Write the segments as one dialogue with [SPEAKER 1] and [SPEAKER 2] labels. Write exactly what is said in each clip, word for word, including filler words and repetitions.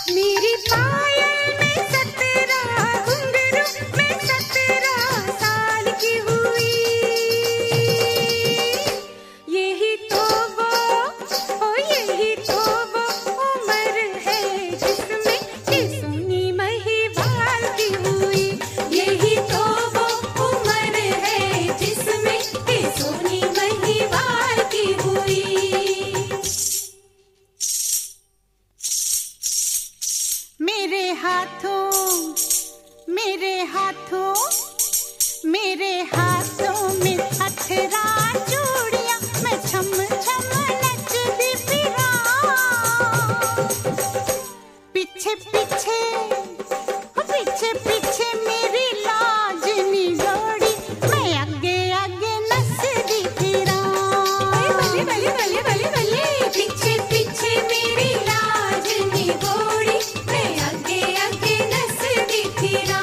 [SPEAKER 1] मेरी पायल में सत्रह घुंघरू मैं सत्रह साल की हुई। यही तो वो ओ यही तो वो उम्र है जिसमें कि सोनी महिवाल की हुई। यही तो वो उम्र है जिसमें कि सोनी महिवाल की हुई। मेरे हाथों मेरे हाथों मेरे हाथों में अठारह चूड़ियां मैं छम छम नचती फिरा। पीछे पीछे पीछे पीछे मेरी लाज निगोड़ी मैं आगे आगे नचती फिरा। बल्ले बल्ले बल्ले बल्ले बल्ले पीछे पीछे मेरी लाज निगोड़ी मैं आगे आगे नचती फिरा।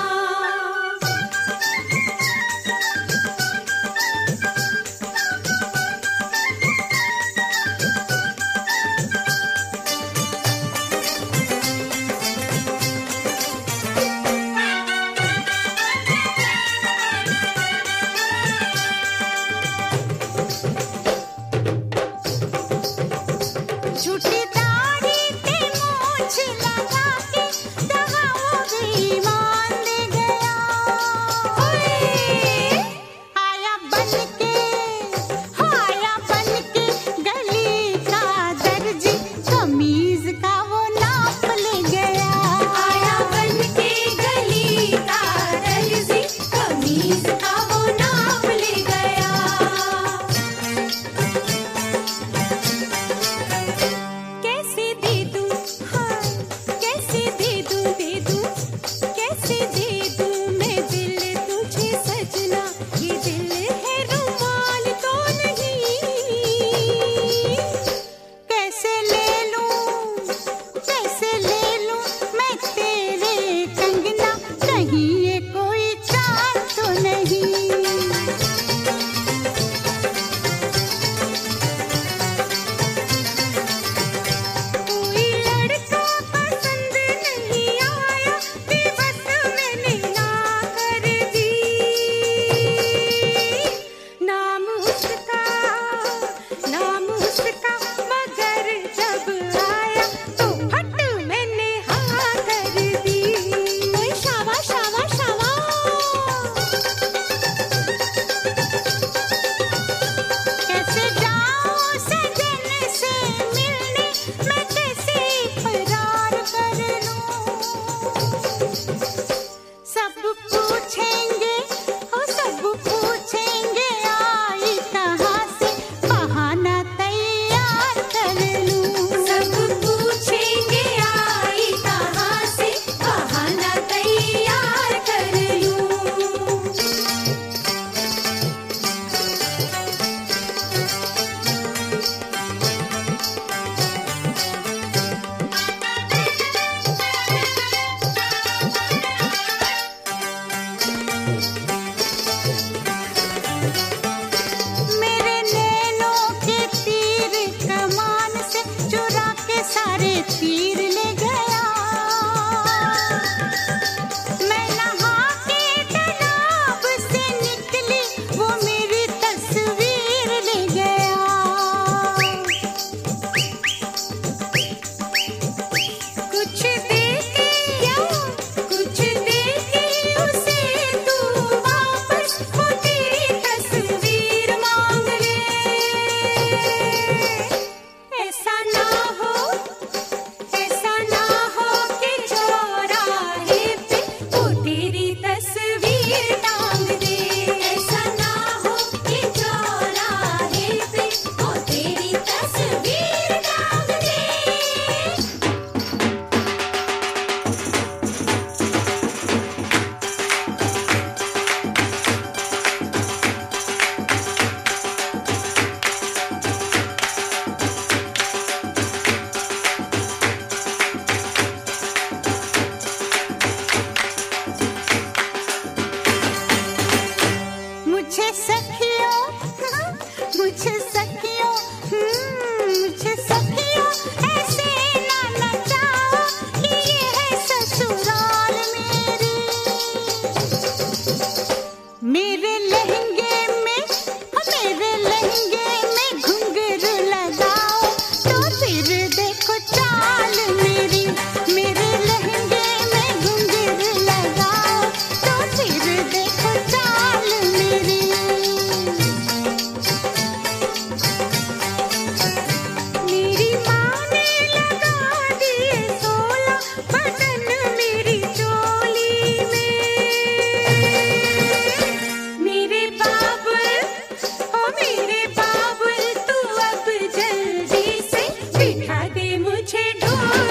[SPEAKER 1] दूर